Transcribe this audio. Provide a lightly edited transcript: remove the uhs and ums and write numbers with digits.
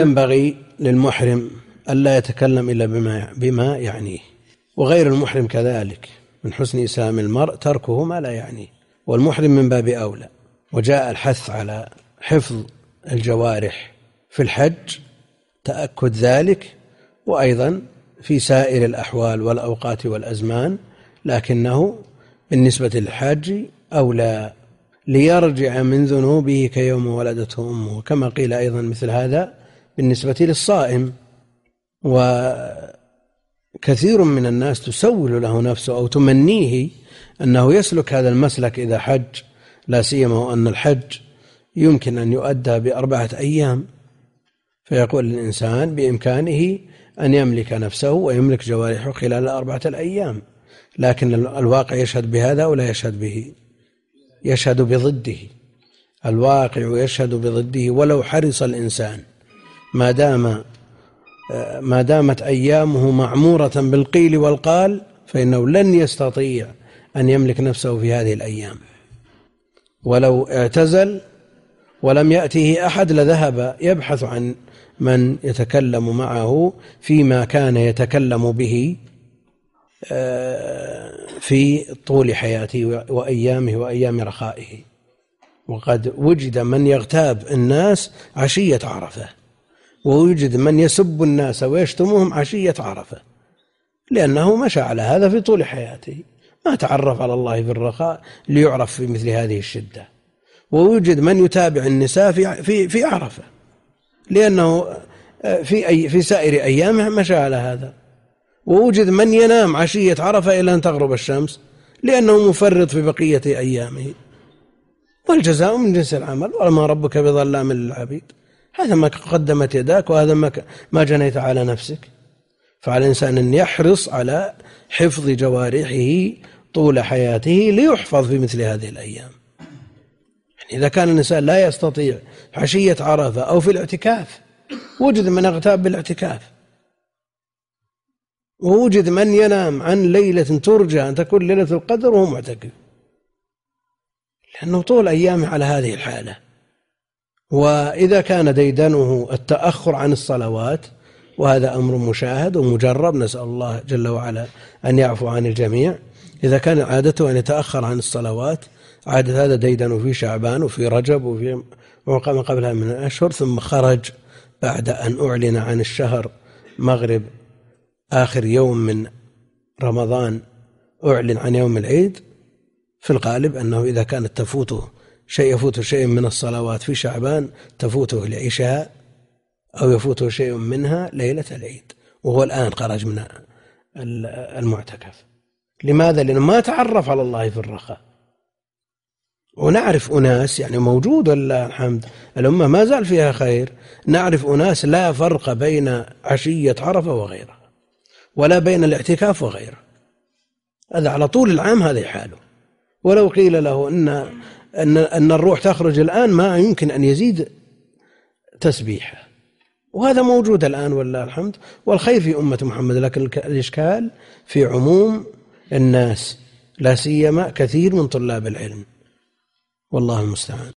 ينبغي للمحرم ألا يتكلم إلا بما يعنيه، وغير المحرم كذلك. من حسن إسلام المرء تركه ما لا يعنيه، والمحرم من باب أولى. وجاء الحث على حفظ الجوارح في الحج تأكد ذلك، وأيضا في سائر الأحوال والأوقات والأزمان، لكنه بالنسبة للحاج أولى ليرجع من ذنوبه كيوم ولدته أمه، كما قيل أيضا مثل هذا بالنسبة للصائم. وكثير من الناس تسول له نفسه أو تمنيه أنه يسلك هذا المسلك إذا حج، لا سيما وأن الحج يمكن أن يؤدى ب4 أيام، فيقول الإنسان بإمكانه أن يملك نفسه ويملك جوارحه خلال 4 أيام، لكن الواقع يشهد بهذا ولا يشهد به، يشهد بضده. الواقع يشهد بضده. ولو حرص الإنسان ما دامت أيامه معمورة بالقيل والقال، فإنه لن يستطيع أن يملك نفسه في هذه الأيام. ولو اعتزل ولم يأته أحد لذهب يبحث عن من يتكلم معه فيما كان يتكلم به في طول حياته وأيامه وأيام رخائه. وقد وجد من يغتاب الناس عشية عرفة، ووجد من يسب الناس ويشتمهم عشية عرفة، لأنه مشى على هذا في طول حياته، ما تعرف على الله في الرخاء ليعرف في مثل هذه الشدة. ووجد من يتابع النساء في عرفة، لأنه في سائر أيامه مشى على هذا. ووجد من ينام عشية عرفة إلى أن تغرب الشمس، لأنه مفرط في بقية أيامه. والجزاء من جنس العمل، وما ربك بظلام للعبيد. هذا ما قدمت يداك، وهذا ما جنيت على نفسك. فعلى الإنسان أن يحرص على حفظ جوارحه طول حياته ليحفظ في مثل هذه الأيام. يعني إذا كان الإنسان لا يستطيع عشية عرفة أو في الاعتكاف، وجد من اغتاب بالاعتكاف، ووجد من ينام عن ليلة ترجى أن تكون ليلة القدر وهو معتكف، لأنه طول أيامه على هذه الحالة. وإذا كان ديدنه التأخر عن الصلوات، وهذا أمر مشاهد ومجرب، نسأل الله جل وعلا أن يعفو عن الجميع. إذا كان عادته أن يتأخر عن الصلوات، عادة هذا ديدنه في شعبان وفي رجب وفي ما قبلها من الأشهر، ثم خرج بعد أن أعلن عن الشهر مغرب آخر يوم من رمضان، أعلن عن يوم العيد. في الغالب أنه إذا كانت يفوت شيء من الصلوات في شعبان، تفوته العشاء أو يفوته شيء منها ليلة العيد، وهو الآن خرج من المعتكف. لماذا؟ لأنه ما تعرف على الله في الرخاء. ونعرف أناس، يعني موجود ولله الحمد، الأمة ما زال فيها خير، نعرف أناس لا فرق بين عشية عرفة وغيرها، ولا بين الاعتكاف وغيره. هذا على طول العام هذه حاله. ولو قيل له أن الروح تخرج الآن، ما يمكن أن يزيد تسبيحه، وهذا موجود الآن والله الحمد، والخير في أمة محمد. لكن الإشكال في عموم الناس، لا سيما كثير من طلاب العلم، والله المستعان.